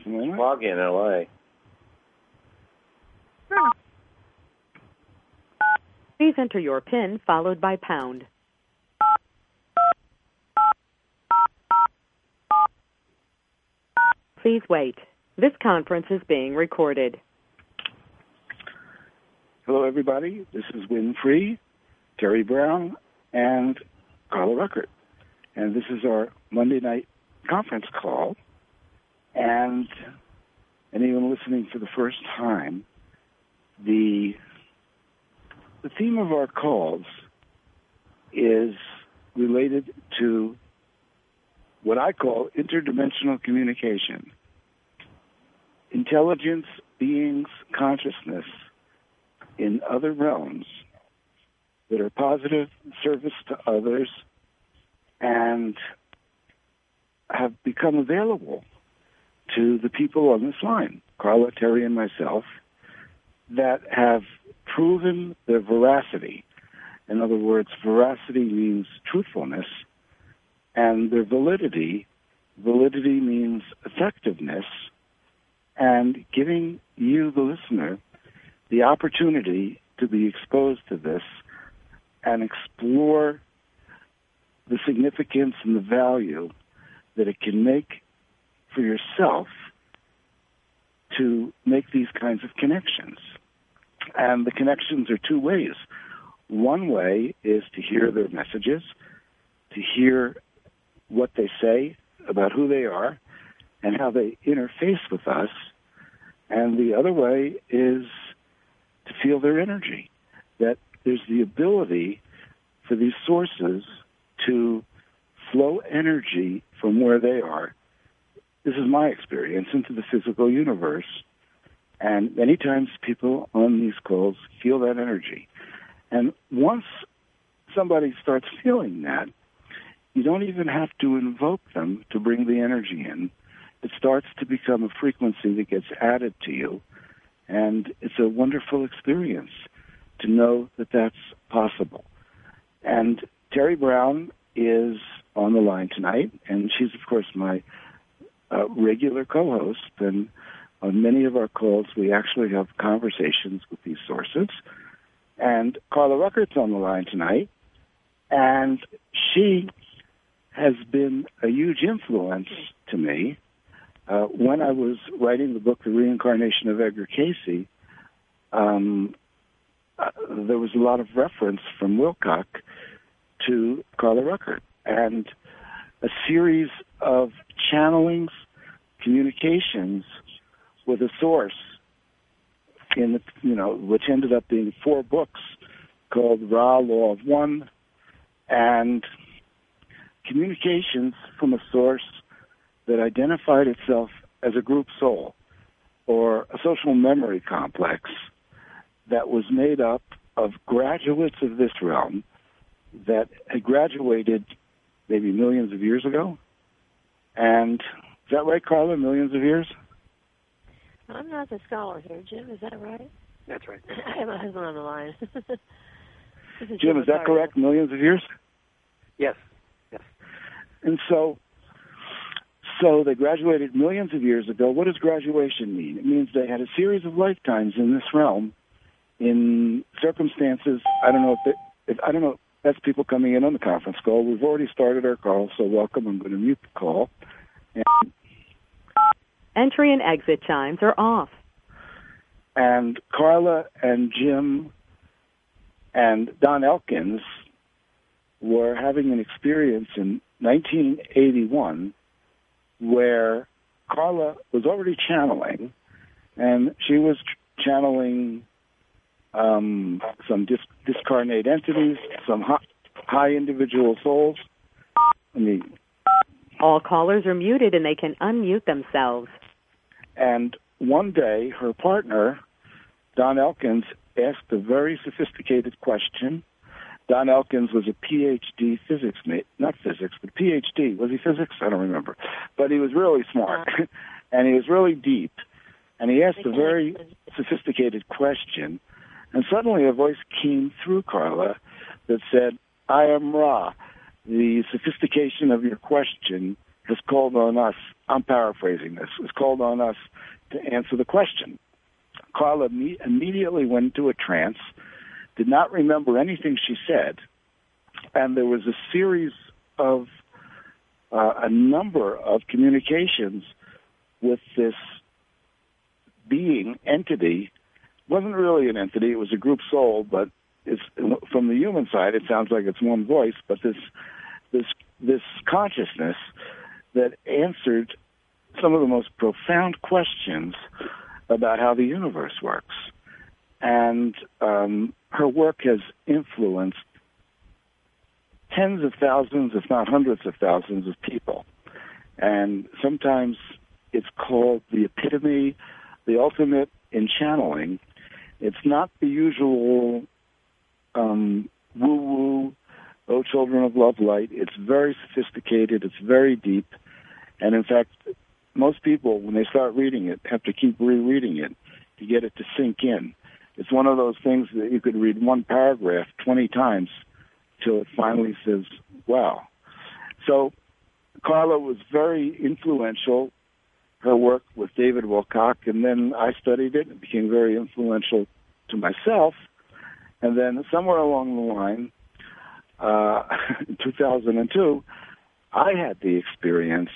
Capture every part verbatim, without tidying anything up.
moment. Foggy in L A. Please enter your PIN followed by pound. Please wait. This conference is being recorded. Hello, everybody. This is Win Free, Terry Brown, and Carla Ruckert. And this is our Monday night conference call. And anyone listening for the first time, the the theme of our calls is related to what I call interdimensional communication. Intelligence, beings, consciousness in other realms that are positive, service to others, and have become available to the people on this line, Carla, Terry, and myself, that have proven their veracity. In other words, veracity means truthfulness, and their validity, validity means effectiveness, and giving you, the listener, the opportunity to be exposed to this and explore the significance and the value that it can make for yourself to make these kinds of connections. And the connections are two ways. One way is to hear their messages, to hear what they say about who they are and how they interface with us. And the other way is to feel their energy, that there's the ability for these sources to flow energy from where they are. This is my experience into the physical universe. And many times people on these calls feel that energy. And once somebody starts feeling that, you don't even have to invoke them to bring the energy in. It starts to become a frequency that gets added to you. And it's a wonderful experience to know that that's possible. And Terry Brown is on the line tonight, and she's, of course, my uh, regular co-host. And on many of our calls, we actually have conversations with these sources. And Carla Ruckert's on the line tonight, and she has been a huge influence to me. Uh, when I was writing the book, The Reincarnation of Edgar Cayce, um, uh, there was a lot of reference from Wilcock to Carla Ruckert, and a series of channelings, communications with a source in the, you know, which ended up being four books called Ra, Law of One, and communications from a source that identified itself as a group soul or a social memory complex that was made up of graduates of this realm that had graduated maybe millions of years ago. And is that right, Carla, millions of years? I'm not the scholar here, Jim. Is that right? That's right. I have my husband on the line. Is Jim, is that correct, millions of years? Yes. Yes. And so So they graduated millions of years ago. What does graduation mean? It means they had a series of lifetimes in this realm in circumstances. I don't know if, it, if I don't know. That's people coming in on the conference call. We've already started our call, so welcome. I'm going to mute the call. And, Entry and exit chimes are off. and Carla and Jim and Don Elkins were having an experience in nineteen eighty-one where Carla was already channeling, and she was ch- channeling um, some dis- discarnate entities, some high, high individual souls. I mean, All callers are muted and they can unmute themselves. And one day, her partner, Don Elkins, asked a very sophisticated question. Don Elkins was a P H D physics mate, not physics, but P H D. Was he physics? I don't remember. But he was really smart, uh-huh. and he was really deep. And he asked a very sophisticated question, and suddenly a voice came through Carla that said, I am Ra. The sophistication of your question has called on us, I'm paraphrasing this, has called on us to answer the question. Carla me- immediately went into a trance, did not remember anything she said, and there was a series of uh, a number of communications with this being, entity. Wasn't really an entity, it was a group soul, but it's, from the human side, it sounds like it's one voice, but this this this consciousness that answered some of the most profound questions about how the universe works. And um, her work has influenced tens of thousands, if not hundreds of thousands of people. And sometimes it's called the epitome, the ultimate in channeling. It's not the usual um, woo-woo, oh, children of love light. It's very sophisticated. It's very deep. And in fact, most people, when they start reading it, have to keep rereading it to get it to sink in. It's one of those things that you could read one paragraph twenty times till it finally says, wow. So Carla was very influential, her work with David Wilcock, and then I studied it. It became very influential to myself. And then somewhere along the line, uh, in two thousand two, I had the experience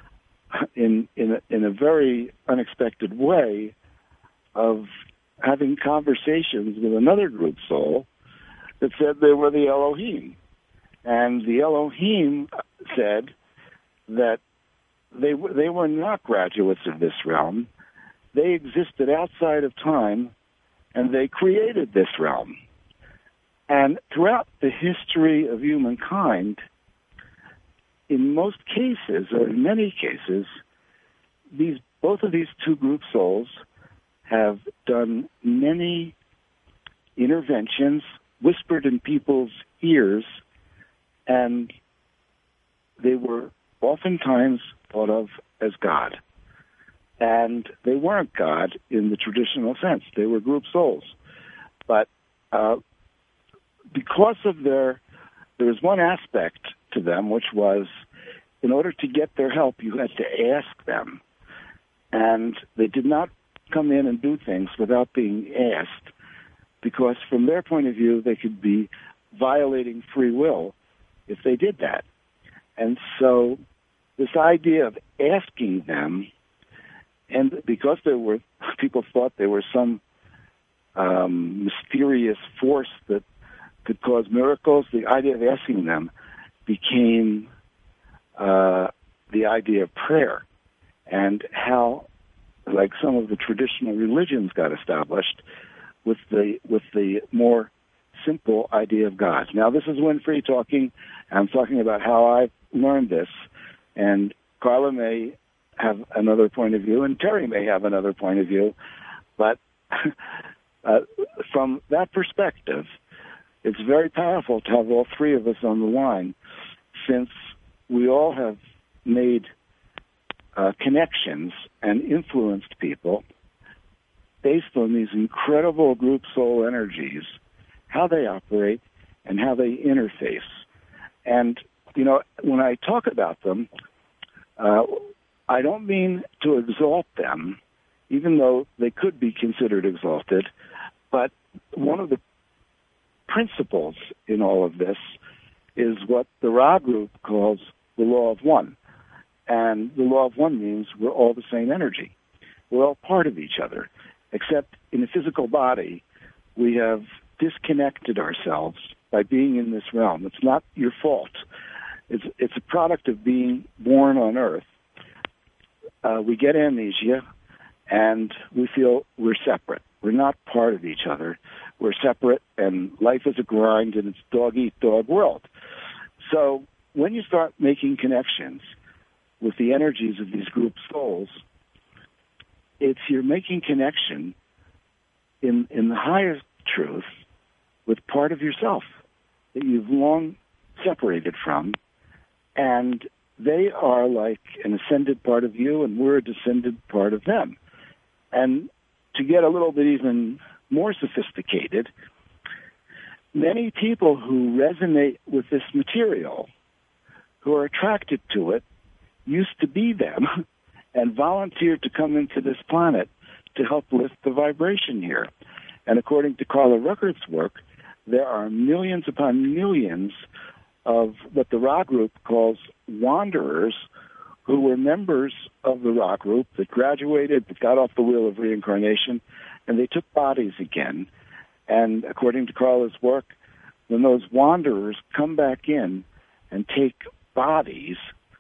in in a, in a very unexpected way of having conversations with another group soul that said they were the Elohim. And the Elohim said that they w- they were not graduates of this realm. They existed outside of time, and they created this realm. And throughout the history of humankind, in most cases, or in many cases, these both of these two group souls have done many interventions, whispered in people's ears, and they were oftentimes thought of as God. And they weren't God in the traditional sense. They were group souls. But uh, because of their, there was one aspect to them, which was, in order to get their help, you had to ask them. And they did not come in and do things without being asked, because from their point of view, they could be violating free will if they did that. And so this idea of asking them, and because there were, people thought there was some um, mysterious force that could cause miracles, the idea of asking them became uh, the idea of prayer, and how, like some of the traditional religions got established with the with the more simple idea of God. Now, this is Winfrey talking. I'm talking about how I learned this, and Carla may have another point of view, and Terry may have another point of view, but uh, from that perspective, it's very powerful to have all three of us on the line, since we all have made uh, connections and influenced people based on these incredible group soul energies, how they operate and how they interface. And, you know, when I talk about them, uh, I don't mean to exalt them, even though they could be considered exalted, but one of the principles in all of this is what the Ra group calls the law of one. And the law of one means we're all the same energy. We're all part of each other, except in a physical body, we have disconnected ourselves by being in this realm. It's not your fault. It's, it's a product of being born on Earth. Uh, we get amnesia, and we feel we're separate. We're not part of each other. We're separate, and life is a grind, and it's dog-eat-dog world. So when you start making connections with the energies of these group souls, it's you're making connection in in the highest truth with part of yourself that you've long separated from, and they are like an ascended part of you, and we're a descended part of them. And to get a little bit even more sophisticated, many people who resonate with this material, who are attracted to it, used to be them and volunteered to come into this planet to help lift the vibration here. And according to Carla Ruckert's work, there are millions upon millions of what the Ra group calls wanderers who were members of the Ra group that graduated, that got off the wheel of reincarnation, and they took bodies again. And according to Carla's work, when those wanderers come back in and take bodies,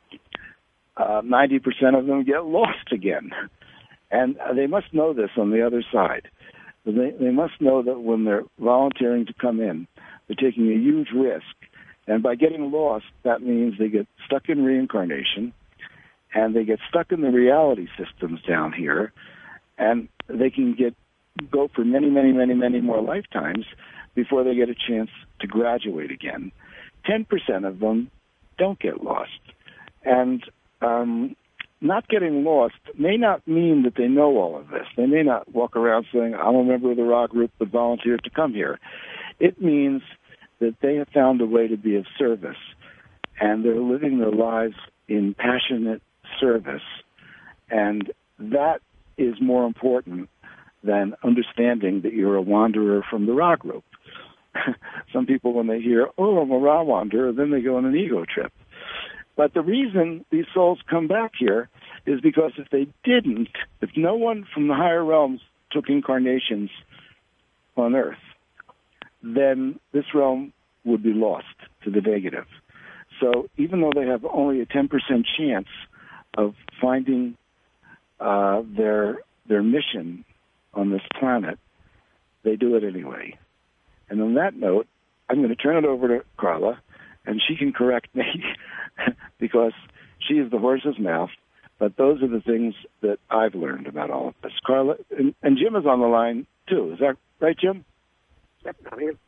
uh, ninety percent of them get lost again. And they must know this on the other side. They, they must know that when they're volunteering to come in, they're taking a huge risk. And by getting lost, that means they get stuck in reincarnation, and they get stuck in the reality systems down here, and they can get go for many, many, many, many more lifetimes before they get a chance to graduate again. ten percent of them don't get lost. And um, not getting lost may not mean that they know all of this. They may not walk around saying, I'm a member of the Ra group that volunteered to come here. It means that they have found a way to be of service, and they're living their lives in passionate service. And that is more important than understanding that you're a wanderer from the Ra group. Some people, when they hear, oh, I'm a Ra wanderer, then they go on an ego trip. But the reason these souls come back here is because if they didn't, if no one from the higher realms took incarnations on Earth, then this realm would be lost to the negative. So even though they have only a ten percent chance of finding uh, their their mission on this planet, they do it anyway. And on that note, I'm going to turn it over to Carla, and she can correct me because she is the horse's mouth. But those are the things that I've learned about all of this. Carla, and, and Jim is on the line too. Is that right, Jim? Yep, I'm here.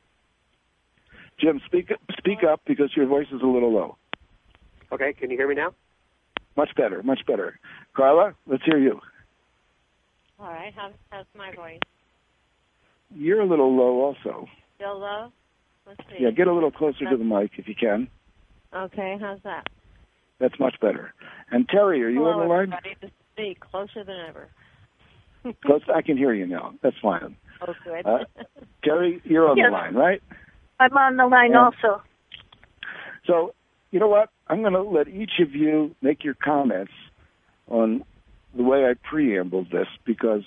Jim, speak speak up because your voice is a little low. Okay, can you hear me now? Much better, much better. Carla, let's hear you. All right. How's, how's my voice? You're a little low also. Still low? Let's see. Yeah, get a little closer to the mic if you can. Okay, how's that? That's much better. And Terry, are you Hello, on the line? everybody. Just speak closer than ever. Close. I can hear you now. That's fine. Oh, good. Uh, Terry, you're on Yes. the line, right? I'm on the line Yeah. also. So, you know what? I'm going to let each of you make your comments on the way I preambled this because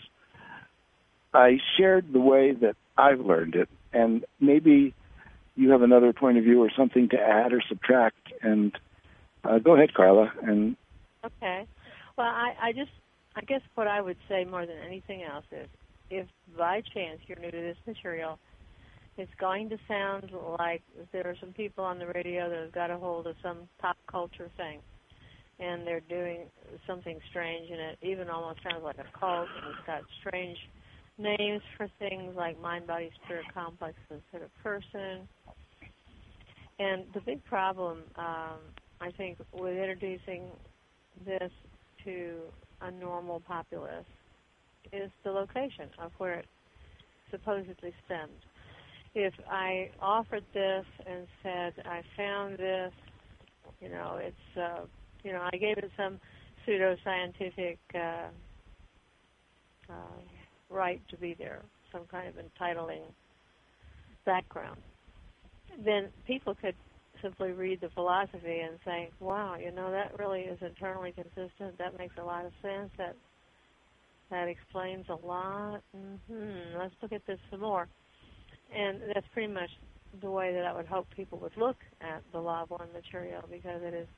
I shared the way that I've learned it, and maybe you have another point of view or something to add or subtract. And uh, go ahead, Carla. And Okay. Well, I, I just, I guess what I would say more than anything else is, if by chance you're new to this material, it's going to sound like there are some people on the radio that have got a hold of some pop culture thing, and they're doing something strange, and it even almost sounds like a cult, and it's got strange names for things like mind, body, spirit complex instead of person. And the big problem, um, I think, with introducing this to a normal populace is the location of where it supposedly stems. If I offered this and said, I found this, you know, it's, uh, you know, I gave it some pseudoscientific uh, uh, right to be there, some kind of entitling background, then people could simply read the philosophy and say, wow, you know, that really is internally consistent. That makes a lot of sense. That that explains a lot. Mm-hmm. Let's look at this some more. And that's pretty much the way that I would hope people would look at the Law of One material, because it is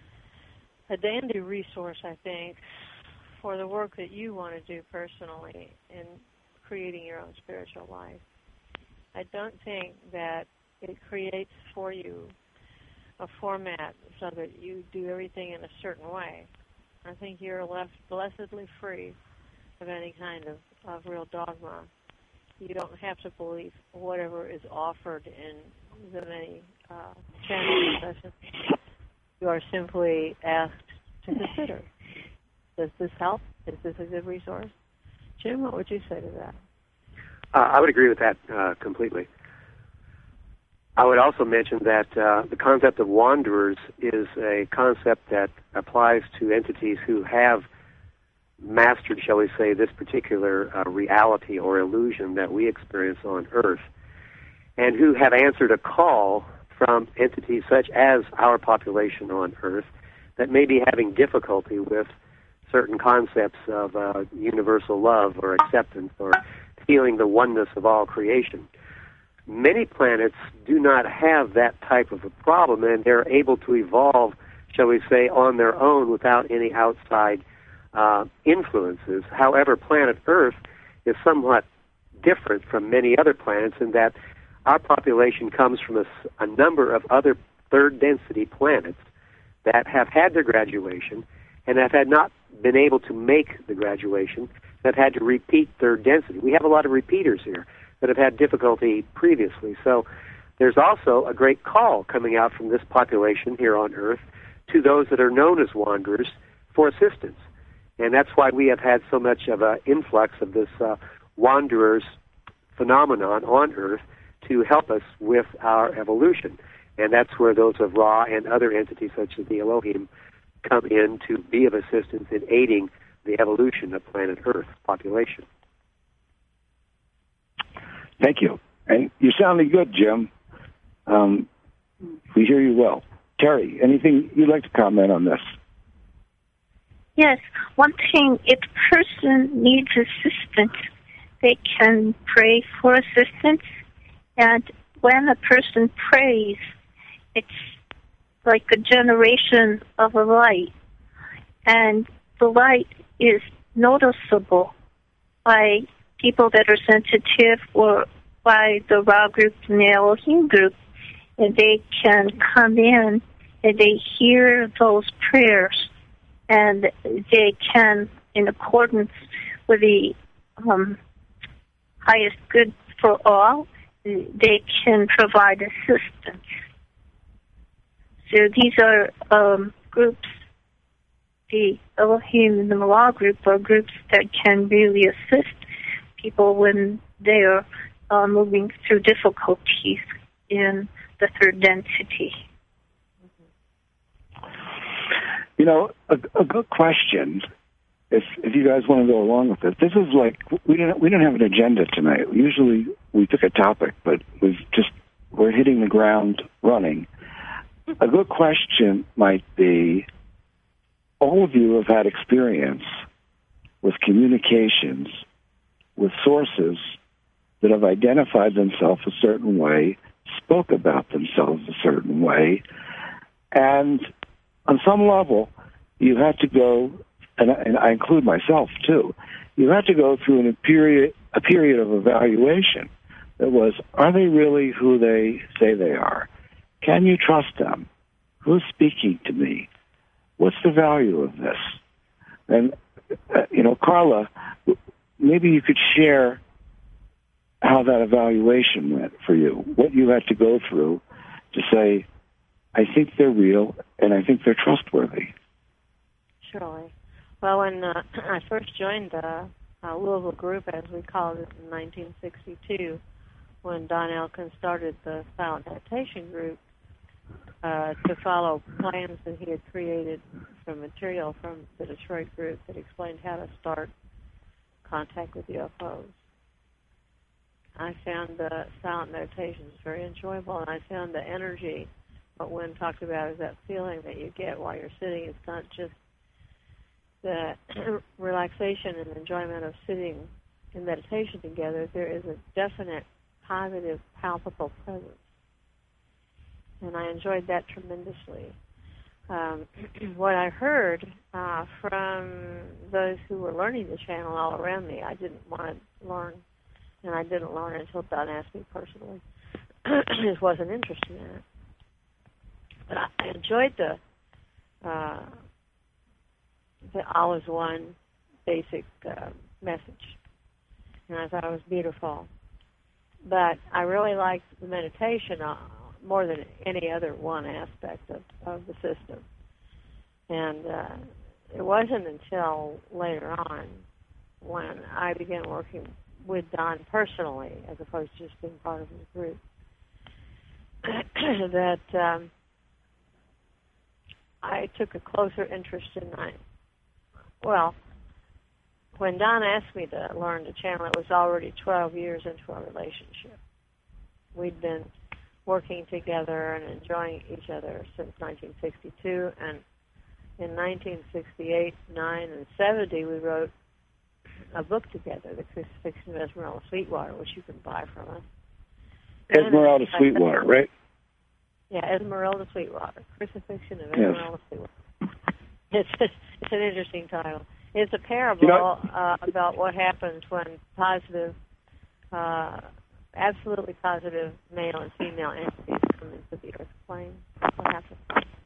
a dandy resource, I think, for the work that you want to do personally in creating your own spiritual life. I don't think that it creates for you a format so that you do everything in a certain way. I think you're left blessedly free of any kind of, of real dogma. You don't have to believe whatever is offered in the many uh, channeling sessions. You are simply asked to consider, does this help? Is this a good resource? Jim, what would you say to that? Uh, I would agree with that uh, completely. I would also mention that uh, the concept of wanderers is a concept that applies to entities who have mastered, shall we say, this particular uh, reality or illusion that we experience on Earth, and who have answered a call from entities such as our population on Earth that may be having difficulty with certain concepts of uh, universal love or acceptance or feeling the oneness of all creation. Many planets do not have that type of a problem, and they're able to evolve, shall we say, on their own without any outside uh, influences. However, planet Earth is somewhat different from many other planets in that our population comes from a, a number of other third-density planets that have had their graduation and have had not been able to make the graduation, that have had to repeat third density. We have a lot of repeaters here that have had difficulty previously. So there's also a great call coming out from this population here on Earth to those that are known as wanderers for assistance. And that's why we have had so much of an influx of this uh, wanderers phenomenon on Earth to help us with our evolution. And that's where those of Ra and other entities such as the Elohim come in to be of assistance in aiding the evolution of planet Earth population. Thank you. And you're sounding good, Jim. Um, we hear you well. Terry, anything you'd like to comment on this? Yes. One thing, if a person needs assistance, they can pray for assistance. And when a person prays, it's like a generation of a light. And the light is noticeable by people that are sensitive or by the Ra group and the Elohim group. And they can come in and they hear those prayers. And they can, in accordance with the um, highest good for all, they can provide assistance. So these are um, groups, the Elohim and the Ra group are groups that can really assist people when they are uh, moving through difficulties in the third density. You know, a, a good question, if if you guys want to go along with it. This is like, we didn't we didn't have an agenda tonight. Usually we pick a topic, but we've just, we're hitting the ground running. A good question might be, all of you have had experience with communications with sources that have identified themselves a certain way, spoke about themselves a certain way, and on some level, you had to go, and I, and I include myself too, you had to go through a period, a period of evaluation that was, are they really who they say they are? Can you trust them? Who's speaking to me? What's the value of this? And, uh, you know, Carla, maybe you could share how that evaluation went for you, what you had to go through to say, I think they're real, and I think they're trustworthy. Surely. Well, when uh, I first joined the uh, Louisville group, as we called it, in nineteen sixty-two, when Don Elkin started the Silent Meditation group, uh, to follow plans that he had created from material from the Detroit group that explained how to start contact with U F Os. I found the silent meditations very enjoyable, and I found the energy. What Wynn talked about is that feeling that you get while you're sitting. It's not just the relaxation and enjoyment of sitting in meditation together. There is a definite, positive, palpable presence. And I enjoyed that tremendously. Um, what I heard uh, from those who were learning the channel all around me, I didn't want to learn, and I didn't learn until Don asked me personally. I just wasn't interested in it. But I enjoyed the uh, the all is one basic uh, message, and I thought it was beautiful. But I really liked the meditation uh, more than any other one aspect of, of the system. And uh, it wasn't until later on when I began working with Don personally, as opposed to just being part of his group, that um, I took a closer interest in my, well, when Don asked me to learn to channel, it was already twelve years into our relationship. We'd been working together and enjoying each other since nineteen sixty-two, and in nineteen sixty-eight, nine, and seventy, we wrote a book together, The Crucifixion of Esmeralda Sweetwater, which you can buy from us. Esmeralda Sweetwater, right? Yeah, Esmeralda Sweetwater, Crucifixion of Esmeralda yes. Sweetwater. It's it's an interesting title. It's a parable you know, uh, about what happens when positive, uh, absolutely positive male and female entities come into the earth plane. What happens?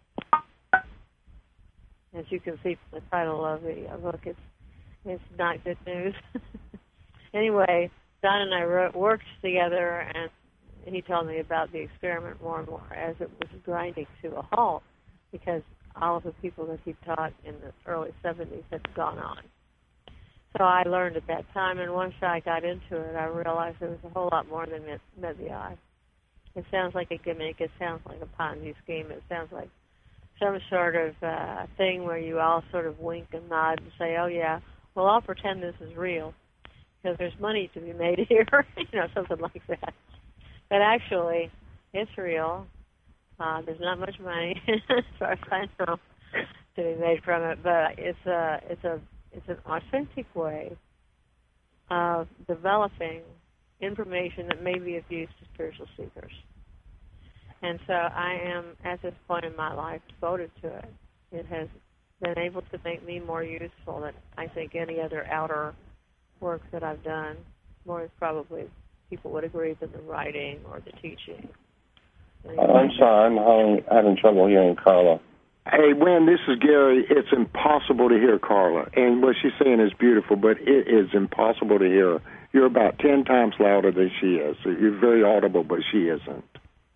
As you can see from the title of the uh, book, it's it's not good news. Anyway, Don and I wrote, worked together, and he told me about the experiment more and more as it was grinding to a halt, because all of the people that he taught in the early seventies had gone on. So I learned at that time, and once I got into it, I realized there was a whole lot more than met, met the eye. It sounds like a gimmick. It sounds like a Ponzi scheme. It sounds like some sort of uh, thing where you all sort of wink and nod and say, oh, yeah, well, I'll pretend this is real because there's money to be made here, you know, something like that. But actually, it's real. Uh, there's not much money, as far as I know, to be made from it. But it's a, it's a, it's an authentic way of developing information that may be of use to spiritual seekers. And so I am, at this point in my life, devoted to it. It has been able to make me more useful than I think any other outer work that I've done. More probably people would agree than the writing or the teaching. Uh, I'm sorry, I'm having, having trouble hearing Carla. Hey, Wynn, this is Gary. It's impossible to hear Carla. And what she's saying is beautiful, but it is impossible to hear her. You're about ten times louder than she is. So you're very audible, but she isn't.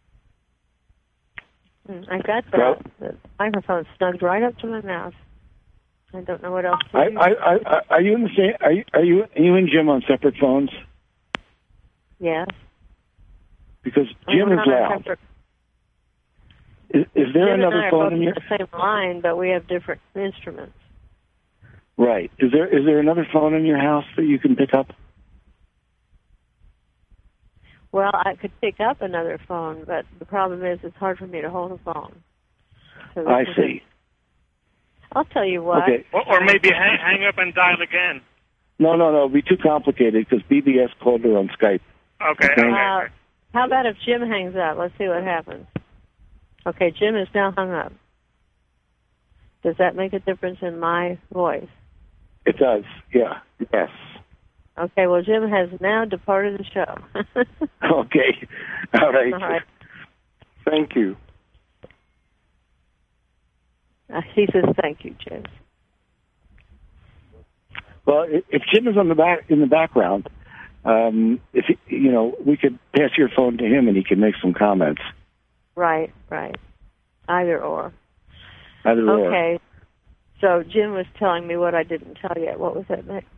I got the, well, the microphone snugged right up to my mouth. I don't know what else to I, do. I, I, are you in the same? Are you, are you you and Jim on separate phones? Yes. Because Jim is loud. Separate... Is, is there Jim another and I phone are both in your? The same line, but we have different instruments. Right. Is there is there another phone in your house that you can pick up? Well, I could pick up another phone, but the problem is it's hard for me to hold a phone. So I see. A, I'll tell you what. Okay. Or, or maybe hang, hang up and dial again. No, no, no. It'd be too complicated because B B S called her on Skype. Okay. okay. Uh, how about if Jim hangs up? Let's see what happens. Okay, Jim is now hung up. Does that make a difference in my voice? It does, yeah. Yes. Okay, well, Jim has now departed the show. Okay. All right. All right. Thank you. Uh, he says thank you, Jim. Well, if Jim is on the back in the background, um, if he, you know, we could pass your phone to him and he can make some comments. Right, right. Either or. Either or. Okay. So Jim was telling me what I didn't tell yet. What was that, Nick?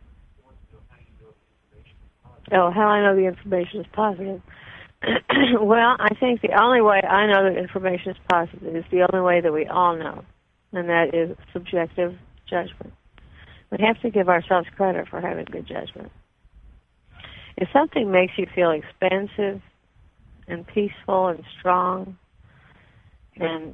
Oh, how I know the information is positive. Well, I think the only way I know that information is positive is the only way that we all know, and that is subjective judgment. We have to give ourselves credit for having good judgment. If something makes you feel expansive and peaceful and strong and,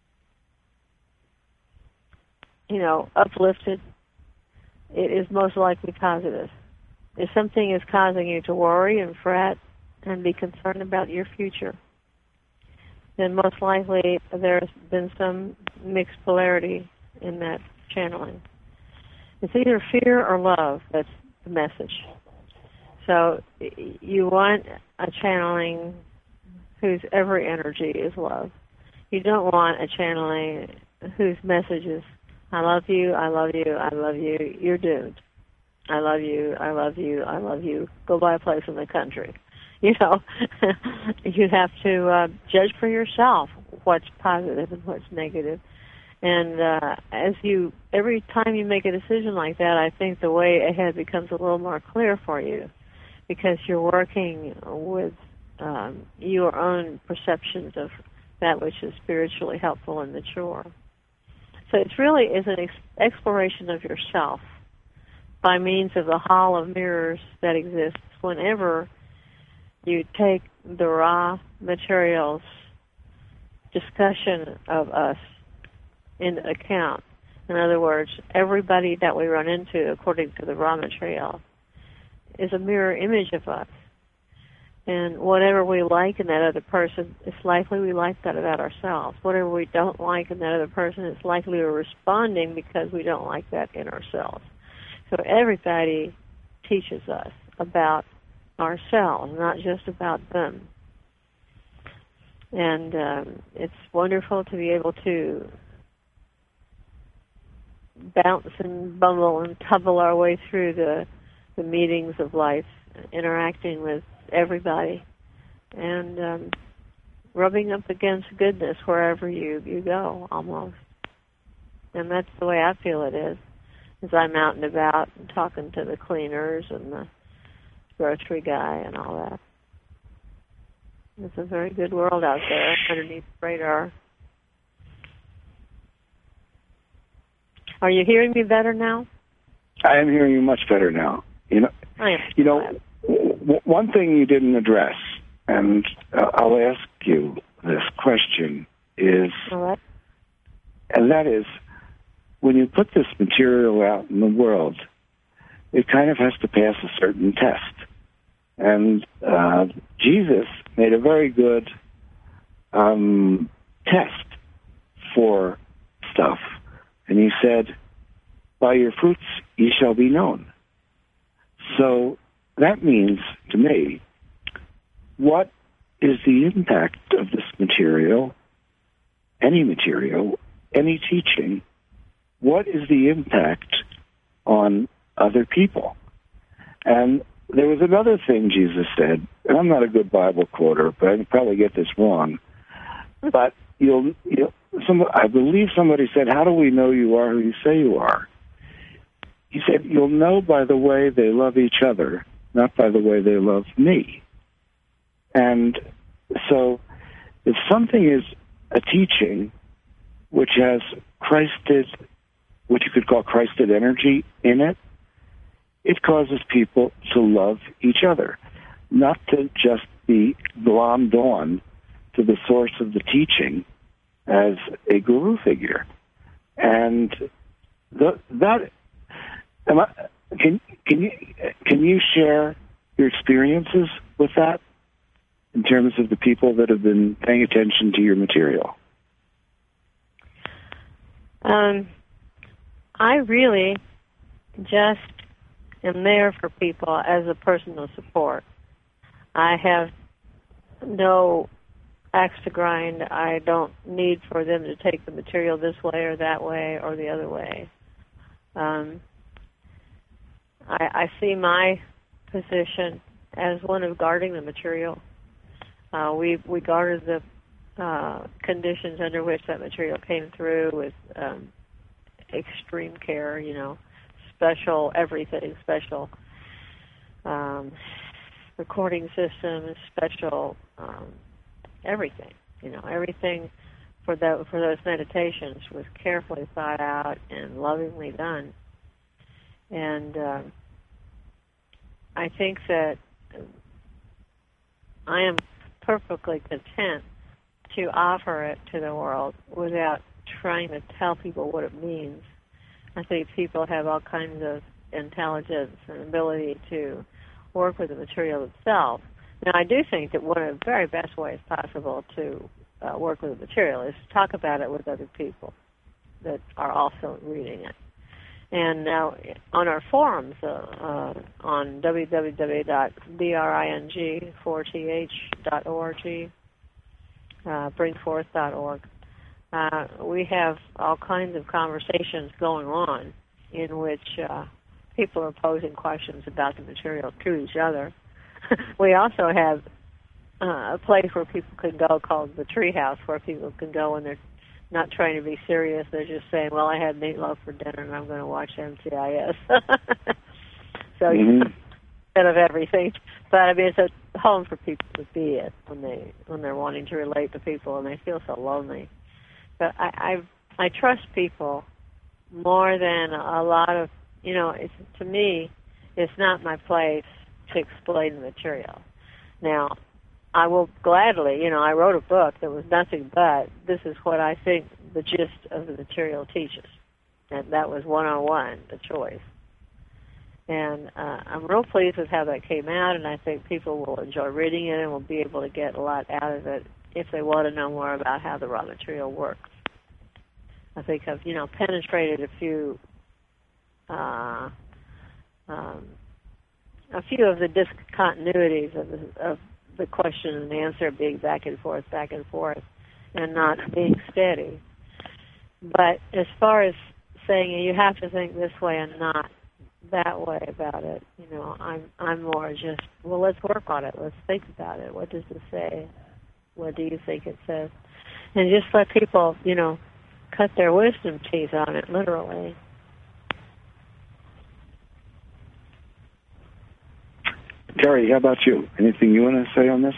you know, uplifted, it is most likely positive. If something is causing you to worry and fret and be concerned about your future, then most likely there's been some mixed polarity in that channeling. It's either fear or love that's the message. So you want a channeling whose every energy is love. You don't want a channeling whose message is, I love you, I love you, I love you, you're doomed. I love you, I love you, I love you, go buy a place in the country. You know, you have to uh, judge for yourself what's positive and what's negative. And uh, as you, every time you make a decision like that, I think the way ahead becomes a little more clear for you because you're working with um, your own perceptions of that which is spiritually helpful and mature. So it really is an ex- exploration of yourself by means of the hall of mirrors that exists whenever you take the raw materials discussion of us into account. In other words, everybody that we run into, according to the raw material, is a mirror image of us. And whatever we like in that other person, it's likely we like that about ourselves. Whatever we don't like in that other person, it's likely we're responding because we don't like that in ourselves. So everybody teaches us about ourselves, not just about them. And um, it's wonderful to be able to bounce and bumble and tumble our way through the the meetings of life, interacting with everybody, and um, rubbing up against goodness wherever you, you go, almost. And that's the way I feel it is, as I'm out and about and talking to the cleaners and the grocery guy and all that. It's a very good world out there underneath the radar. Are you hearing me better now? I am hearing you much better now. You know, I am. You know, w- one thing you didn't address, and uh, I'll ask you this question, is, all right. and that is, when you put this material out in the world, it kind of has to pass a certain test. And uh, Jesus made a very good um, test for stuff. And he said, by your fruits ye shall be known. So that means, to me, what is the impact of this material, any material, any teaching, what is the impact on other people? And there was another thing Jesus said, and I'm not a good Bible quoter, but I can probably get this wrong. But you'll, you'll some, I believe somebody said, how do we know you are who you say you are? He said, you'll know by the way they love each other, not by the way they love me. And so if something is a teaching which has Christed, what you could call Christed energy in it, it causes people to love each other, not to just be glommed on to the source of the teaching as a guru figure. And the, that, am I, can can you can you share your experiences with that in terms of the people that have been paying attention to your material? Um, I really just am there for people as a personal support. I have no axe to grind. I don't need for them to take the material this way or that way or the other way. Um, I, I see my position as one of guarding the material. Uh, we we guarded the uh, conditions under which that material came through with um, extreme care, you know, special everything, special um, recording systems, special um, everything, you know, everything for that for those meditations was carefully thought out and lovingly done. And uh, I think that I am perfectly content to offer it to the world without trying to tell people what it means. I think people have all kinds of intelligence and ability to work with the material itself. Now, I do think that one of the very best ways possible to uh, work with the material is to talk about it with other people that are also reading it. And now on our forums uh, uh, on w w w dot bring four t h dot org, uh, bring forth dot org, uh, we have all kinds of conversations going on in which uh, people are posing questions about the material to each other. We also have uh, a place where people can go called the Treehouse, where people can go when they're not trying to be serious. They're just saying, well, I had meatloaf for dinner and I'm going to watch M T I S. So mm-hmm. bit of everything. But I mean, it's a home for people to be at when they when they're wanting to relate to people and they feel so lonely. But I I, I trust people more than a lot of you know. It's to me, it's not my place to explain the material. Now, I will gladly, you know, I wrote a book that was nothing but this is what I think the gist of the material teaches, and that was one oh one, the choice. And uh, I'm real pleased with how that came out, and I think people will enjoy reading it and will be able to get a lot out of it if they want to know more about how the raw material works. I think I've, you know, penetrated a few, uh, um, a few of the discontinuities of the, of the question and answer being back and forth, back and forth, and not being steady. But as far as saying you have to think this way and not that way about it, you know, I'm I'm more just, well, let's work on it. Let's think about it. What does it say? What do you think it says? And just let people, you know, cut their wisdom teeth on it, literally. Gary, how about you? Anything you want to say on this?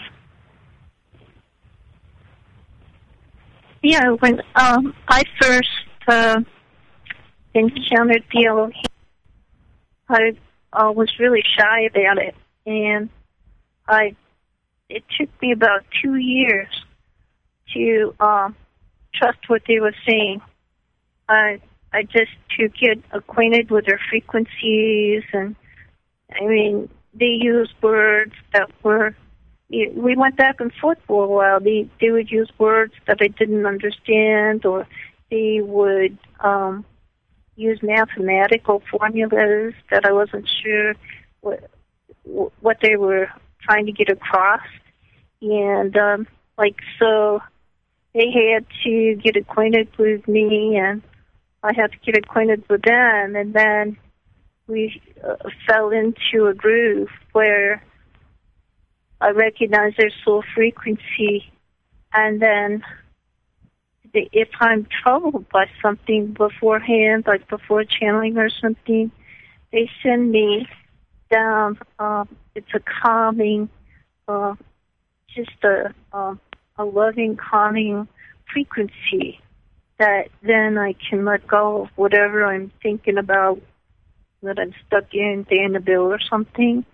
Yeah, when um, I first uh, encountered the Elohim, I uh, was really shy about it, and I it took me about two years to um, trust what they were saying. I I just to get acquainted with their frequencies, and I mean they used words that were. We went back and forth for a while. They they would use words that I didn't understand, or they would. Um, use mathematical formulas that I wasn't sure what what they were trying to get across. And, um, like, so they had to get acquainted with me, and I had to get acquainted with them, and then we uh, fell into a groove where I recognized their soul frequency, and then if I'm troubled by something beforehand, like before channeling or something, they send me down. Um, it's a calming, uh, just a um, a loving, calming frequency that then I can let go of whatever I'm thinking about that I'm stuck in, day in the bill or something.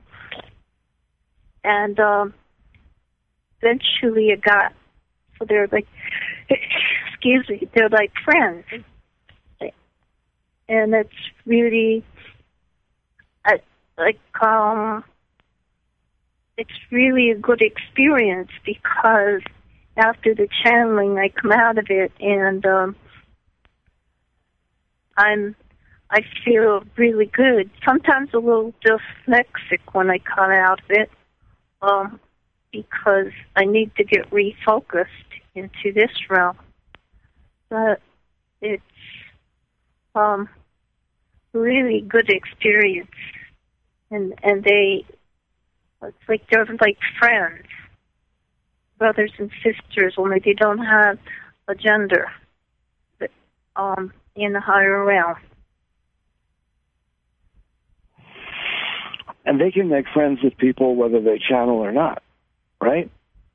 And um, eventually it got, so they're like, excuse me, they're like friends. And it's really, uh, like, um, it's really a good experience because after the channeling, I come out of it and um, I'm, I feel really good. Sometimes a little dyslexic when I come out of it um, because I need to get refocused into this realm. But it's um, really good experience, and and they, it's like they're like friends, brothers and sisters, only they don't have a gender, but um, in the higher realm. And they can make friends with people whether they channel or not, right?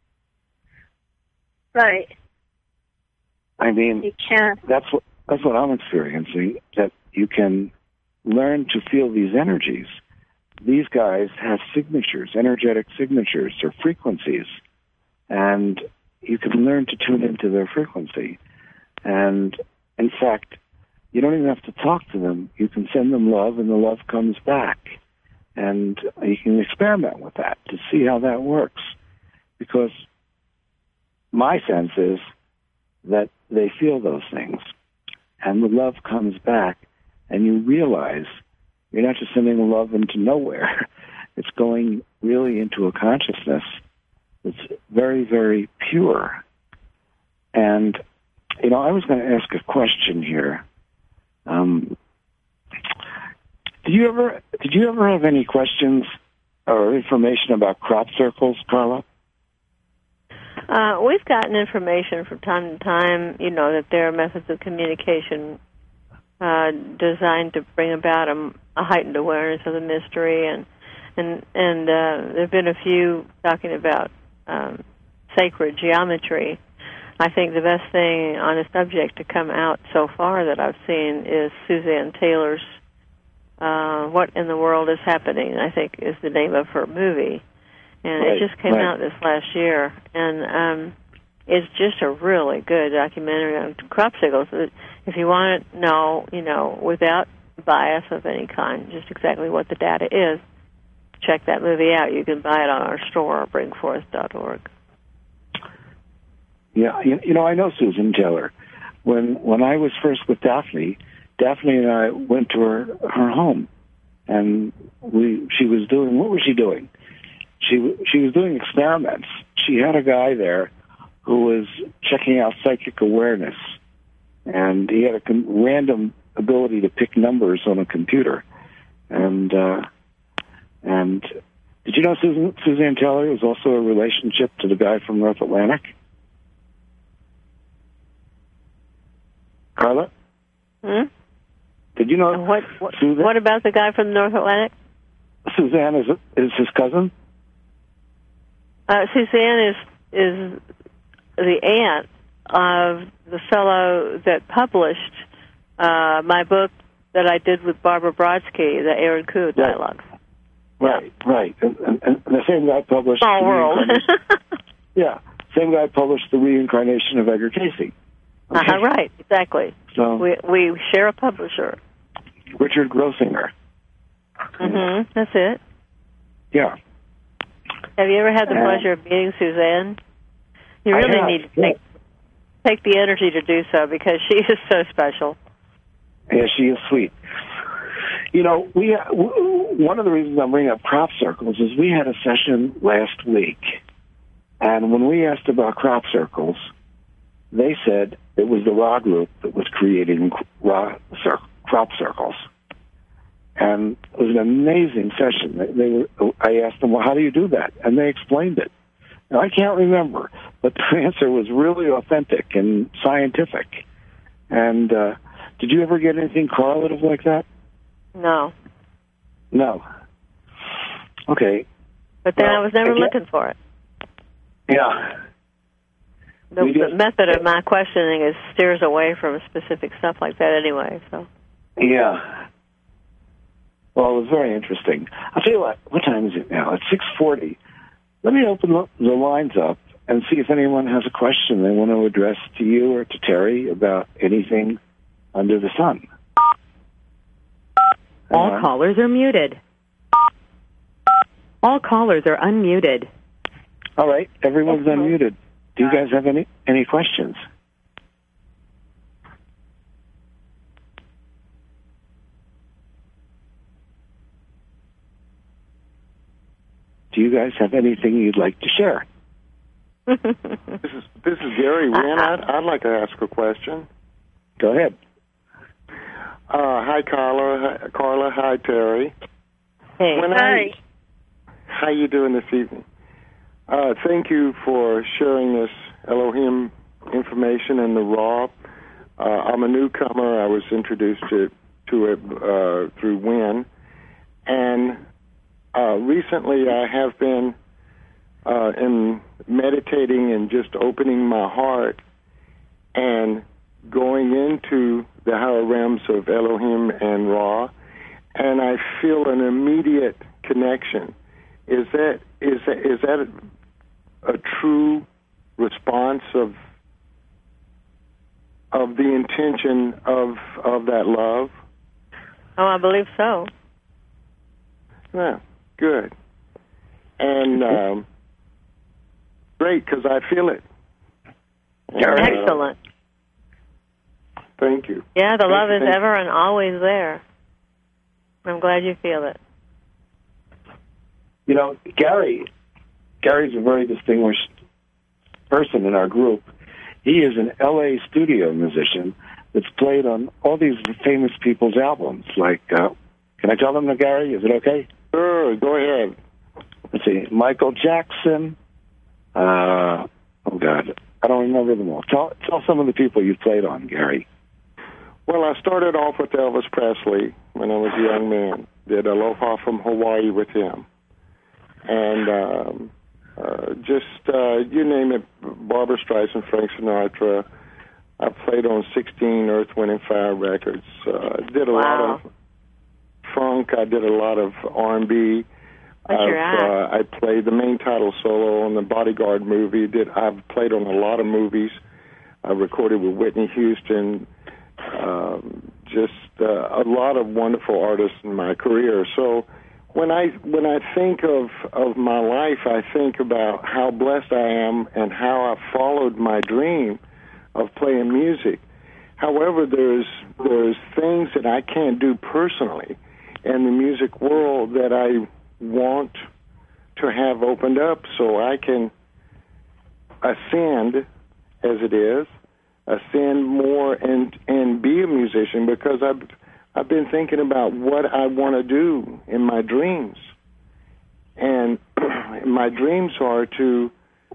Right. I mean, you can. that's what that's what I'm experiencing, that you can learn to feel these energies. These guys have signatures, energetic signatures or frequencies, and you can learn to tune into their frequency. And in fact, you don't even have to talk to them. You can send them love, and the love comes back. And you can experiment with that to see how that works. Because my sense is that they feel those things, and the love comes back, and you realize you're not just sending love into nowhere. It's going really into a consciousness that's very, very pure. And, you know, I was going to ask a question here. Um, did you ever did you ever have any questions or information about crop circles, Carla? Uh, we've gotten information from time to time, you know, that there are methods of communication uh, designed to bring about a, a heightened awareness of the mystery, and and and uh, there have been a few talking about um, sacred geometry. I think the best thing on a subject to come out so far that I've seen is Suzanne Taylor's uh, What in the World is Happening, I think is the name of her movie. And right, it just came right. out this last year. And um, it's just a really good documentary on crop circles. If you want to know, you know, without bias of any kind, just exactly what the data is, check that movie out. You can buy it on our store, bring forth dot org. Yeah, you, you know, I know Susan Taylor. When when I was first with Daphne, Daphne and I went to her her home, and we she was doing what was she doing? She she was doing experiments. She had a guy there who was checking out psychic awareness, and he had a com- random ability to pick numbers on a computer. And uh, and did you know Susan Suzanne Taylor was also a relationship to the guy from North Atlantic? Carla? Hmm? Did you know what? What, Suzanne? What about the guy from North Atlantic? Suzanne is is his cousin. Uh, Suzanne is is the aunt of the fellow that published uh, my book that I did with Barbara Brodsky, the Aaron Koo dialogues. Right, yeah. right, and, and, and the same guy published. Small world. Yeah, same guy published The Reincarnation of Edgar Casey. Okay. Uh-huh, right, exactly. So we we share a publisher. Richard Grossinger. Mm-hmm. That's it. Yeah. Have you ever had the and pleasure of meeting Suzanne? You really have, need to take yeah. take the energy to do so because she is so special. Yeah, she is sweet. You know, we one of the reasons I'm bringing up crop circles is we had a session last week, and when we asked about crop circles, they said it was the Ra group that was creating Ra cir- crop circles. And it was an amazing session. They, they were, I asked them, well, how do you do that? And they explained it. Now, I can't remember, but the answer was really authentic and scientific. And uh, did you ever get anything correlative like that? No. No. Okay. But then well, I was never I get, looking for it. Yeah. The, the method of my questioning is steers away from specific stuff like that anyway. So. Yeah. Well, it was very interesting. I'll tell you what. What time is it now? It's six forty. Let me open the lines up and see if anyone has a question they want to address to you or to Terry about anything under the sun. All uh, callers are muted. All callers are unmuted. All right. Everyone's okay. unmuted. Do you guys have any, any questions? Do you guys have anything you'd like to share? this is this is Gary Wynn. I'd, I'd like to ask a question. Go ahead. Uh, hi, Carla. Hi, Carla. Hi, Terry. Hey. When hi. I, how you doing this evening? Uh, thank you for sharing this Elohim information in the Ra. Uh, I'm a newcomer. I was introduced to to it uh, through Wynn, and uh, recently I have been uh, in meditating and just opening my heart and going into the higher realms of Elohim and Ra, and I feel an immediate connection. Is that is that, is that a, a true response of of the intention of of that love? Oh, I believe so. Yeah, good. And um, great, because I feel it. And, excellent. Uh, thank you. Yeah, the thank love you, is thank ever and always there. I'm glad you feel it. You know, Gary, Gary's a very distinguished person in our group. He is an L A studio musician that's played on all these famous people's albums. Like, uh, can I tell them to Gary? Is it okay? Sure, go ahead. Let's see, Michael Jackson. Uh, oh, God, I don't remember them all. Tell, tell some of the people you've played on, Gary. Well, I started off with Elvis Presley when I was a young man. Did Aloha from Hawaii with him. and um, uh, just uh, you name it, Barbra Streisand, Frank Sinatra. I played on sixteen Earth, Wind and Fire records. Uh, did a wow. lot of funk. I did a lot of R and B. What's your act? Uh, I played the main title solo on the Bodyguard movie. Did I've played on a lot of movies. I recorded with Whitney Houston. Um, just uh, a lot of wonderful artists in my career. So when I when I think of of my life, I think about how blessed I am and how I followed my dream of playing music. However, there's there's things that I can't do personally in the music world that I want to have opened up so I can ascend, as it is, ascend more and and be a musician, because I've I've been thinking about what I want to do in my dreams, and my dreams are to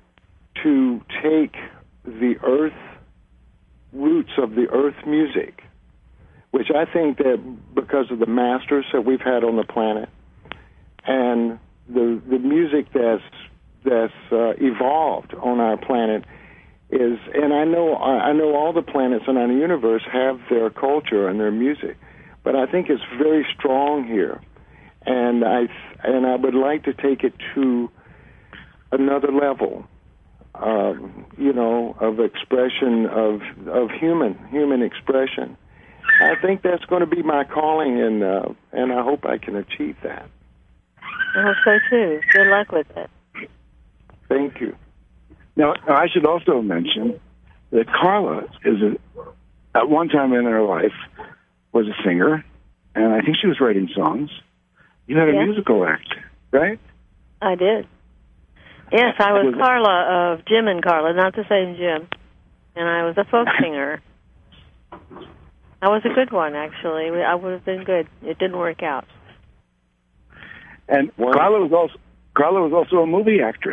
to take the earth roots of the earth music, which I think that because of the masters that we've had on the planet and the the music that's that's uh, evolved on our planet is, and I know I know all the planets in our universe have their culture and their music, but I think it's very strong here, and I and I would like to take it to another level, um, you know, of expression of of human human expression. I think that's going to be my calling, and uh, and I hope I can achieve that. I hope so too. Good luck with it. Thank you. Now, I should also mention that Carla is a, at one time in her life was a singer, and I think she was writing songs. You had a yes. musical act, right? I did. Yes, I was Carla of Jim and Carla, not the same Jim. And I was a folk singer. I was a good one, actually. I would have been good. It didn't work out. And Carla was also Carla was also a movie actress.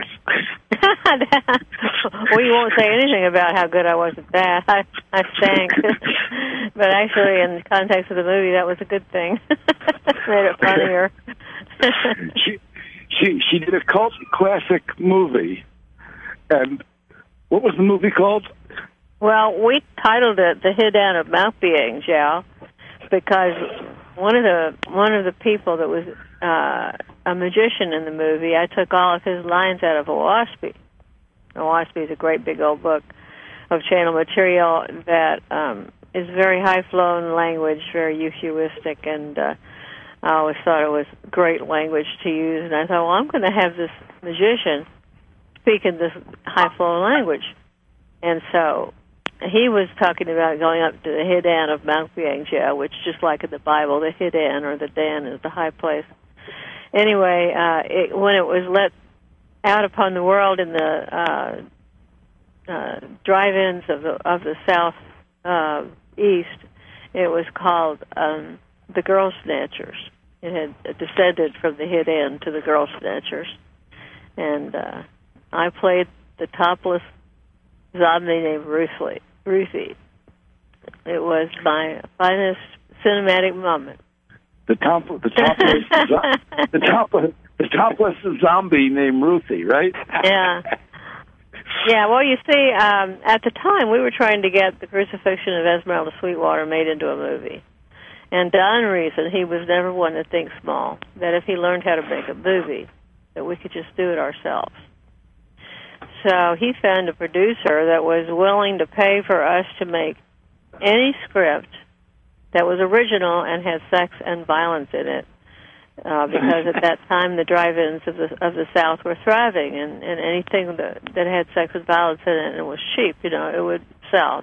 Well, you won't say anything about how good I was at that. I, I stank. But actually, in the context of the movie, that was a good thing. Made it funnier. she, she, she did a cult classic movie. And what was the movie called? Well, we titled it "The Hidden of Malpiang Jiao," because one of the one of the people that was uh, a magician in the movie, I took all of his lines out of Oahspe. Oahspe is a great big old book of channel material that um, is very high-flown language, very euphuistic, and uh, I always thought it was great language to use. And I thought, well, I'm going to have this magician speak in this high-flown language. And so he was talking about going up to the Hidden of Malpiang Jiao, which, just like in the Bible, the Hidden or the Dan is the high place. Anyway, uh, it, when it was let out upon the world in the uh, uh, drive-ins of the of the South uh, East, it was called um, the Girl Snatchers. It had descended from the Hidden to the Girl Snatchers, and uh, I played the topless zombie named Ruthie. Ruthie. It was my finest cinematic moment. The top, the topless, the topless, the topless zombie named Ruthie, right? Yeah. Yeah. Well, you see, um, at the time we were trying to get The Crucifixion of Esmeralda Sweetwater made into a movie, and Don Reason, he was never one to think small. That if he learned how to make a movie, that we could just do it ourselves. So he found a producer that was willing to pay for us to make any script that was original and had sex and violence in it, uh, because at that time the drive-ins of the of the South were thriving, and, and anything that, that had sex and violence in it and it was cheap, you know, it would sell.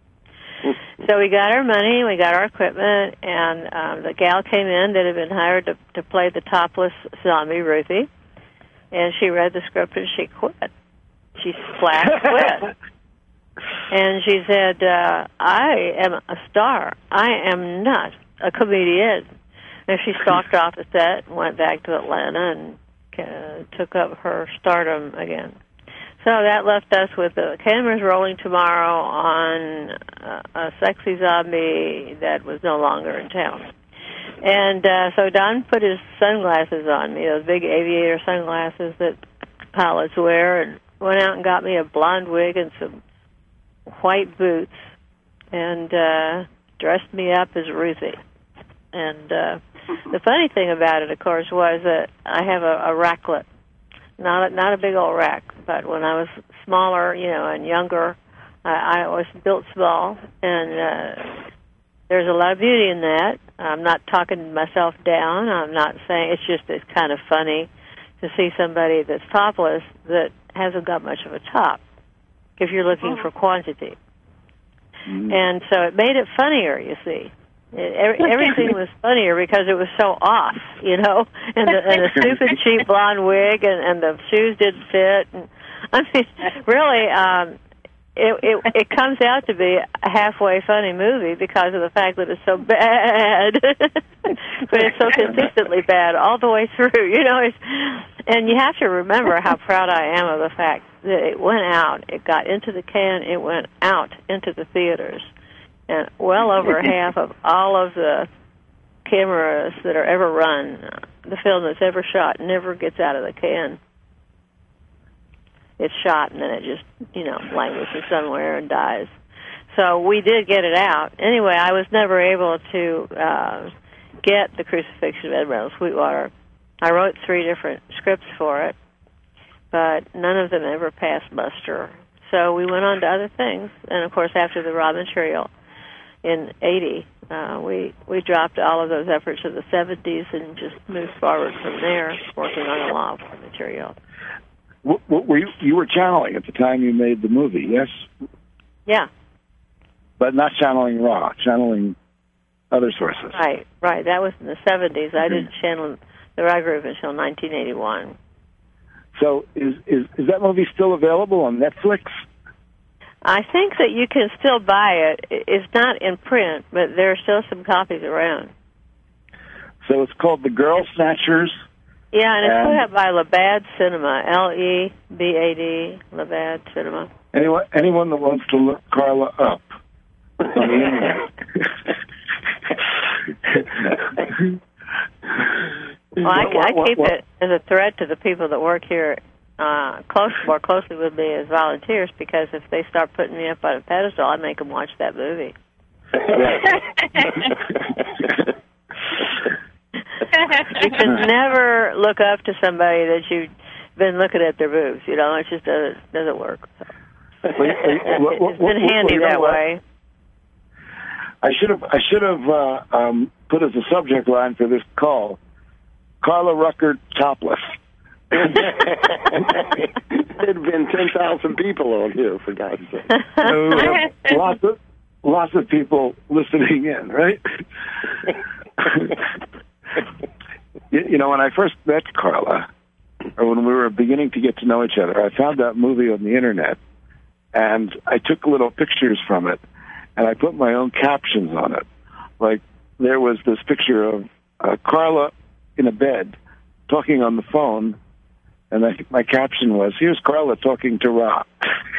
So we got our money, we got our equipment, and um, the gal came in that had been hired to, to play the topless zombie, Ruthie, and she read the script and she quit. She flat quit. And she said, uh, I am a star. I am not a comedian. And she stalked off the set and went back to Atlanta and uh, took up her stardom again. So that left us with the cameras rolling tomorrow on uh, a sexy zombie that was no longer in town. And uh, so Don put his sunglasses on me, those big aviator sunglasses that pilots wear, and went out and got me a blonde wig and some white boots, and uh, dressed me up as Ruthie. And uh, the funny thing about it, of course, was that I have a, a racklet, not a, not a big old rack, but when I was smaller, you know, and younger, I, I was built small, and uh, there's a lot of beauty in that. I'm not talking myself down. I'm not saying it's just it's kind of funny to see somebody that's topless that hasn't got much of a top if you're looking for quantity. Mm-hmm. And so it made it funnier, you see. It, every, everything was funnier because it was so off, you know, and the, and the stupid cheap blonde wig and, and the shoes didn't fit. And, I mean, really, um, it, it it comes out to be a halfway funny movie because of the fact that it's so bad, but it's so consistently bad all the way through. You know, it's, and you have to remember how proud I am of the fact that it went out, it got into the can, it went out into the theaters, and well over half of all of the cameras that are ever run, the film that's ever shot, never gets out of the can. It's shot, and then it just, you know, languishes somewhere and dies. So we did get it out. Anyway, I was never able to uh, get The Crucifixion of Admiral Sweetwater. I wrote three different scripts for it, but none of them ever passed muster. So we went on to other things. And, of course, after the raw material in eighty, uh, we, we dropped all of those efforts of the seventies and just moved forward from there, working on a lot of material. What, what were you, you were channeling at the time you made the movie, yes? Yeah. But not channeling raw, channeling other sources. Right, right. That was in the seventies. I didn't channel the raw group until nineteen eighty-one. So is, is is that movie still available on Netflix? I think that you can still buy it. It's not in print, but there are still some copies around. So it's called The Girl Snatchers? Yeah, and it's and put out by Lebad Cinema, L E B A D, Lebad Cinema. Anyone, anyone that wants to look Carla up on the internet. Well, I, I keep it as a threat to the people that work here uh, close, more closely with me as volunteers, because if they start putting me up on a pedestal, I make them watch that movie. You can never look up to somebody that you've been looking at their boobs. You know, it just doesn't doesn't work. So. It's been handy that way. I should have I should have uh, um, put as a subject line for this call, Carla Ruckert topless. There'd been ten thousand people on here, for God's sake. So, uh, lots of lots of people listening in, right? you, you know, when I first met Carla, or when we were beginning to get to know each other, I found that movie on the internet, and I took little pictures from it, and I put my own captions on it. Like, there was this picture of uh, Carla in a bed talking on the phone, and I think my caption was, "Here's Carla talking to Rob."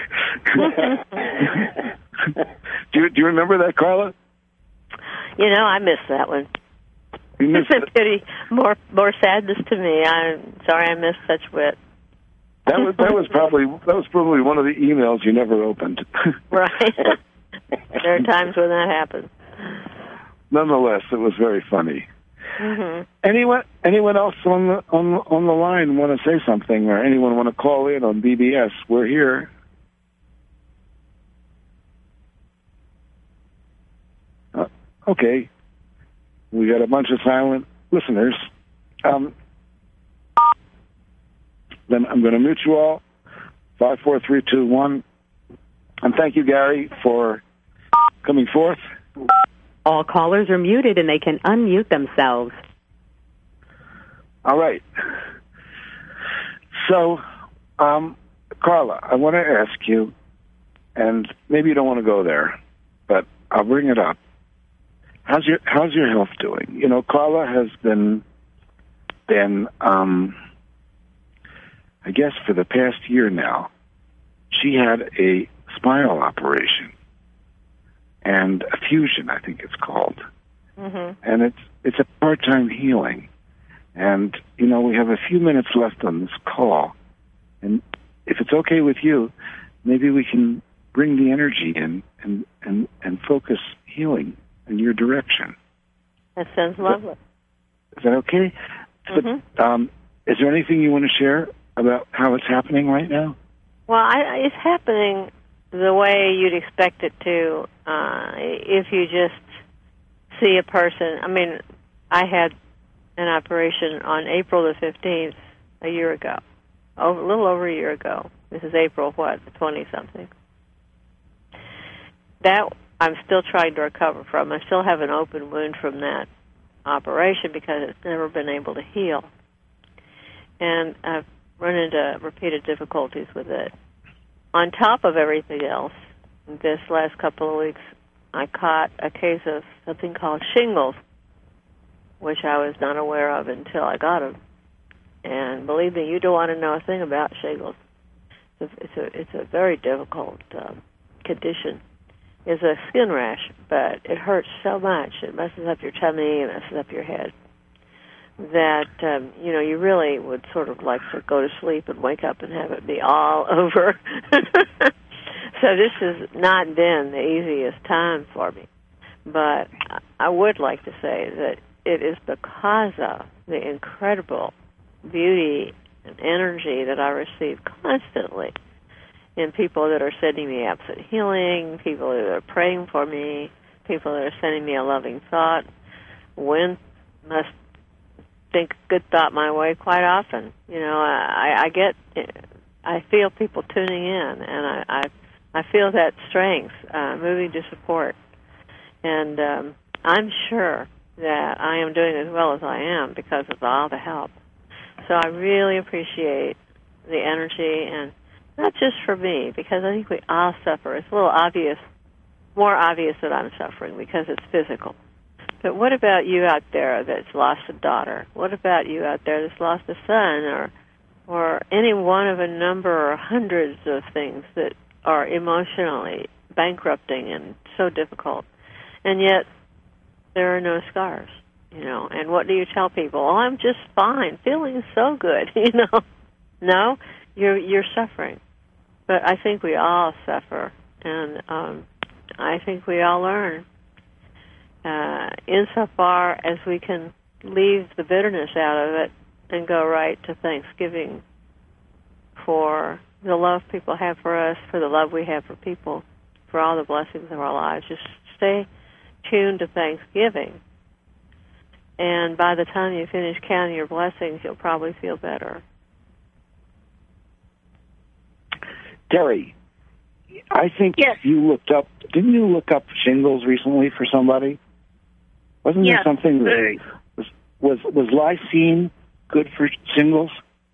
do, you, do you remember that, Carla? You know, I missed that one. You missed it's a pity. More, more sadness to me. I'm sorry I missed such wit. That was that was probably that was probably one of the emails you never opened. Right. There are times when that happens. Nonetheless, it was very funny. Mm-hmm. Anyone anyone else on the on the, on the line want to say something, or anyone want to call in on B B S? We're here. Uh, okay, we got a bunch of silent listeners. Um, then I'm going to mute you all. Five, four, three, two, one. And thank you, Gary, for coming forth. All callers are muted and they can unmute themselves. All right. So, um, Carla, I want to ask you, and maybe you don't want to go there, but I'll bring it up. How's your How's your health doing? You know, Carla has been been um, I guess for the past year now, she had a spinal operation and a fusion, I think it's called. Mm-hmm. and it's it's a part-time healing. And, you know, we have a few minutes left on this call. And if it's okay with you, maybe we can bring the energy in and, and, and focus healing in your direction. That sounds lovely. Is that, is that okay? Mm-hmm. But, um, is there anything you want to share about how it's happening right now? Well, I, it's happening the way you'd expect it to uh, if you just see a person. I mean, I had an operation on April the fifteenth a year ago, over, a little over a year ago. This is April, what, twenty-something. That I'm still trying to recover from. I still have an open wound from that operation because it's never been able to heal. And I've run into repeated difficulties with it. On top of everything else, this last couple of weeks, I caught a case of something called shingles, which I was not aware of until I got them. And believe me, you don't want to know a thing about shingles. It's a, it's a, it's a very difficult um, condition. It's a skin rash, but it hurts so much. It messes up your tummy, it messes up your head, that, um, you know, you really would sort of like to go to sleep and wake up and have it be all over. So this has not been the easiest time for me. But I would like to say that it is because of the incredible beauty and energy that I receive constantly in people that are sending me absent healing, people that are praying for me, people that are sending me a loving thought. When must think good thought my way quite often. You know, I, I get, I feel people tuning in, and I, I, I feel that strength uh, moving to support. And um, I'm sure that I am doing as well as I am because of all the help. So I really appreciate the energy, and not just for me, because I think we all suffer. It's a little obvious, more obvious that I'm suffering because it's physical. But what about you out there that's lost a daughter? What about you out there that's lost a son, or or any one of a number or hundreds of things that are emotionally bankrupting and so difficult? And yet there are no scars, you know. And what do you tell people? Oh, I'm just fine, feeling so good, you know. No, you're you're suffering. But I think we all suffer, and um, I think we all learn. Uh, insofar as we can leave the bitterness out of it and go right to Thanksgiving for the love people have for us, for the love we have for people, for all the blessings of our lives. Just stay tuned to Thanksgiving, and by the time you finish counting your blessings, you'll probably feel better. Terry, I think yes. you looked up, didn't you look up shingles recently for somebody? Wasn't yes. there something that was, was, was lysine good for shingles?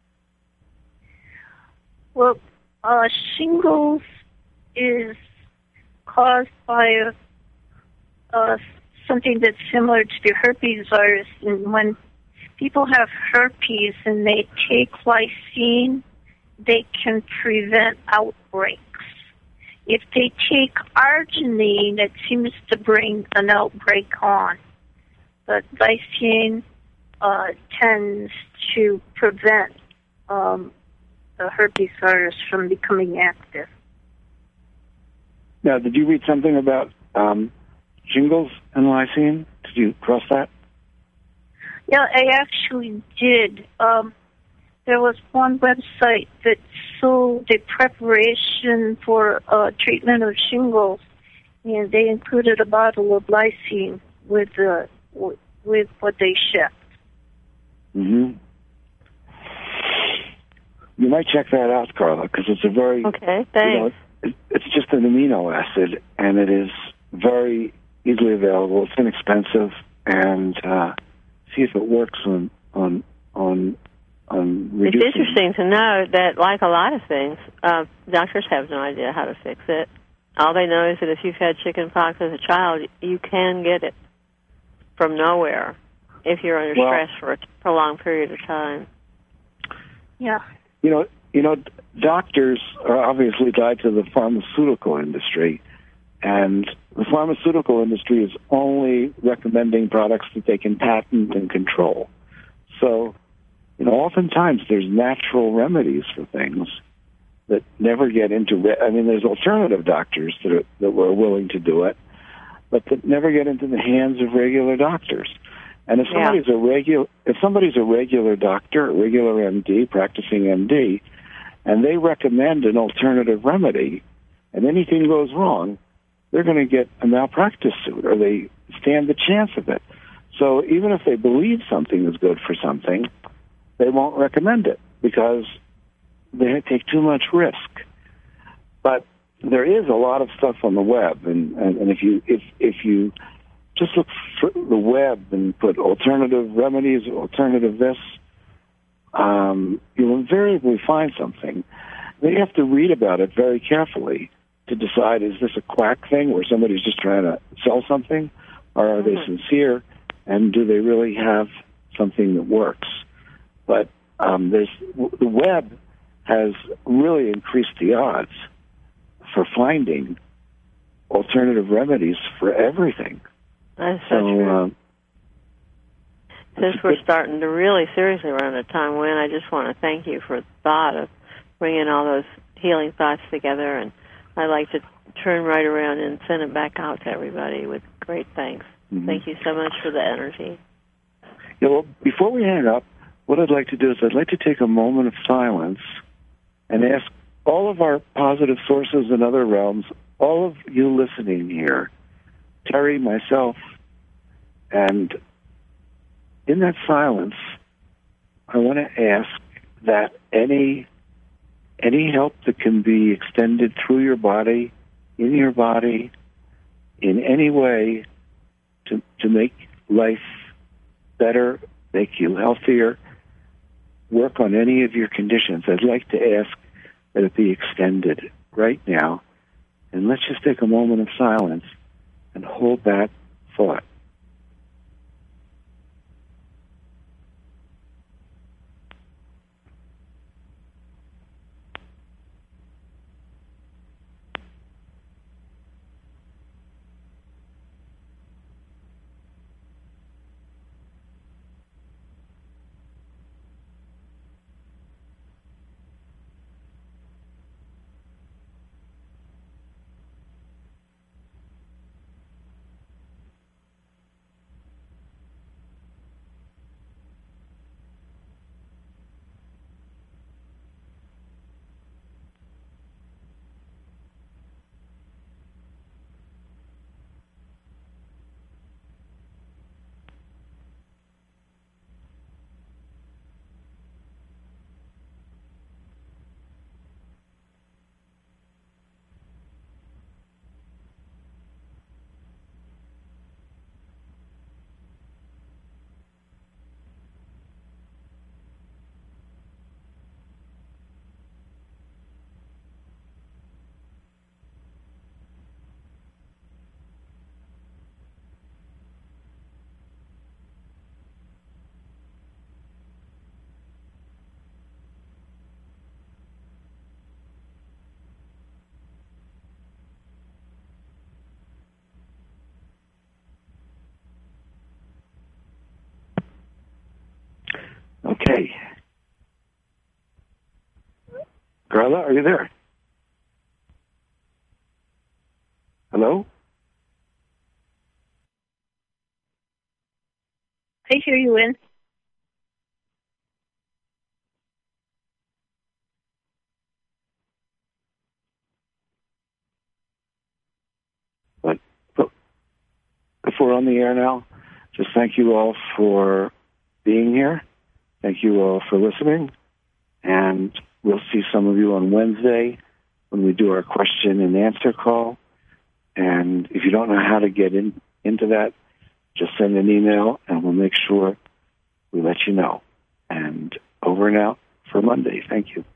Well, uh, shingles is caused by a, uh, something that's similar to the herpes virus. And when people have herpes and they take lysine, they can prevent outbreaks. If they take arginine, it seems to bring an outbreak on. But lysine uh, tends to prevent um, the herpes virus from becoming active. Now, did you read something about um, shingles and lysine? Did you cross that? Yeah, I actually did. Um, there was one website that sold the preparation for uh, treatment of shingles, and they included a bottle of lysine with uh, w- with what they shipped. Mm-hmm. You might check that out, Carla, because it's a very... Okay, thanks. You know, it, it's just an amino acid, and it is very easily available. It's inexpensive, and uh, see if it works on on on on reducing. It's interesting to know that, like a lot of things, uh, doctors have no idea how to fix it. All they know is that if you've had chicken pox as a child, you can get it from nowhere if you're under well, stress for a prolonged period of time. Yeah. You know, you know, doctors are obviously tied to the pharmaceutical industry, And the pharmaceutical industry is only recommending products that they can patent and control. So, you know, oftentimes there's natural remedies for things that never get into, re- I mean, there's alternative doctors that are, that were willing to do it, but that never get into the hands of regular doctors. And if somebody's yeah. a regular, if somebody's a regular doctor, a regular M D, practicing M D, and they recommend an alternative remedy, and anything goes wrong, they're going to get a malpractice suit, or they stand the chance of it. So even if they believe something is good for something, they won't recommend it because they take too much risk. But there is a lot of stuff on the web, and, and, and if you if if you just look for the web and put alternative remedies, alternative this, um, you'll invariably find something. Then you have to read about it very carefully to decide, is this a quack thing where somebody's just trying to sell something, or are mm-hmm. they sincere, and do they really have something that works? But um, there's, the web has really increased the odds for finding alternative remedies for everything. That's so, so true. Um, Since we're starting to really seriously run out of time, Wynn, I just want to thank you for the thought of bringing all those healing thoughts together, and I'd like to turn right around and send it back out to everybody with great thanks. Mm-hmm. Thank you so much for the energy. Yeah, well, before we hang up, what I'd like to do is I'd like to take a moment of silence and ask all of our positive sources in other realms, all of you listening here, Terry, myself, and in that silence, I want to ask that any any help that can be extended through your body, in your body, in any way to to make life better, make you healthier, work on any of your conditions, I'd like to ask that it be extended right now. And let's just take a moment of silence and hold that thought. Okay. Carla, are you there? Hello? I hear you, Wynn. But, but if we're on the air now, just thank you all for being here. Thank you all for listening, and we'll see some of you on Wednesday when we do our question and answer call. And if you don't know how to get in, into that, just send an email, and we'll make sure we let you know. And over and out for Monday. Thank you.